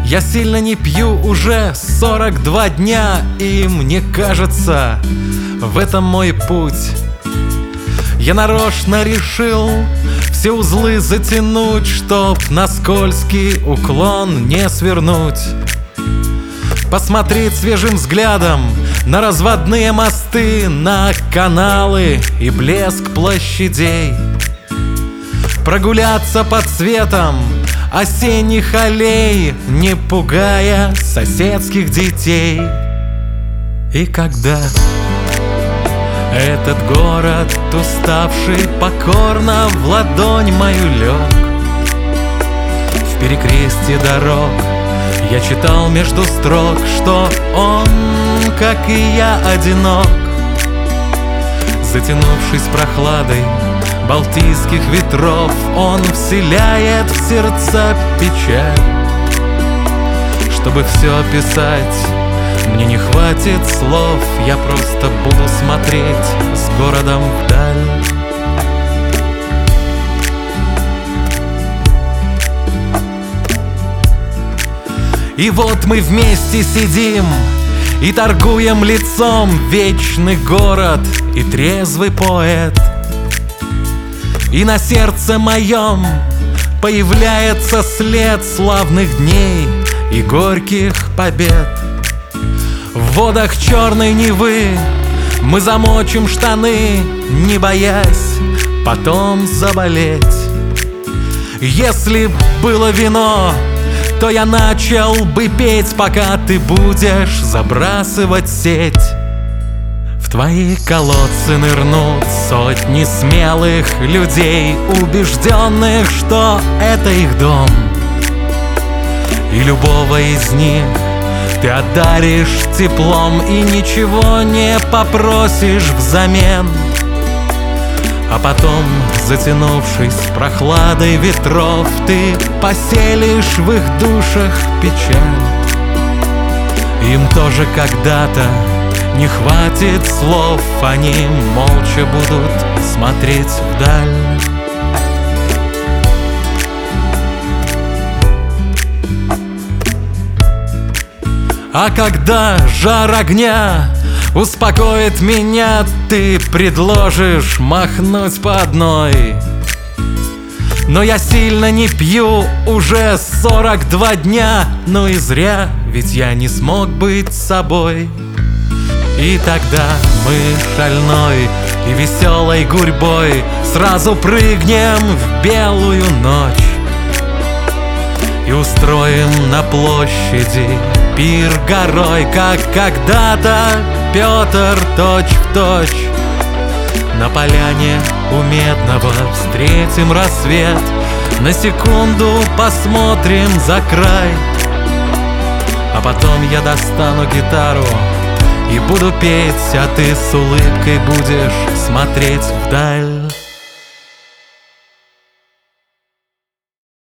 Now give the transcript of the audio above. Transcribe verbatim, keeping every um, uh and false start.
Я сильно не пью уже сорок два дня, и мне кажется, в этом мой путь. Я нарочно решил все узлы затянуть, чтоб на скользкий уклон не свернуть. Посмотреть свежим взглядом на разводные мосты, на каналы и блеск площадей. Прогуляться под светом осенних аллей, не пугая соседских детей. И когда этот город, уставший, покорно в ладонь мою лег, в перекрестье дорог я читал между строк, что он, как и я, одинок. Затянувшись прохладой балтийских ветров, он вселяет в сердца печаль. Чтобы все описать, мне не хватит слов, я просто буду смотреть с городом вдаль. И вот мы вместе сидим и торгуем лицом, вечный город и трезвый поэт. И на сердце моем появляется след славных дней и горьких побед. В водах черной Невы мы замочим штаны, не боясь потом заболеть. Если было вино, то я начал бы петь, пока ты будешь забрасывать сеть. В твои колодцы нырнут сотни смелых людей, убежденных, что это их дом. И любого из них ты одаришь теплом и ничего не попросишь взамен. А потом, затянувшись прохладой ветров, ты поселишь в их душах печаль. Им тоже когда-то не хватит слов, они молча будут смотреть вдаль. А когда жар огня успокоит меня, ты предложишь махнуть по одной. Но я сильно не пью уже сорок два дня, ну и зря, ведь я не смог быть собой. И тогда мы шальной и веселой гурьбой сразу прыгнем в белую ночь и устроим на площади пир горой, как когда-то Петр точь-в-точь. На поляне у Медного встретим рассвет, на секунду посмотрим за край. А потом я достану гитару и буду петь, а ты с улыбкой будешь смотреть вдаль.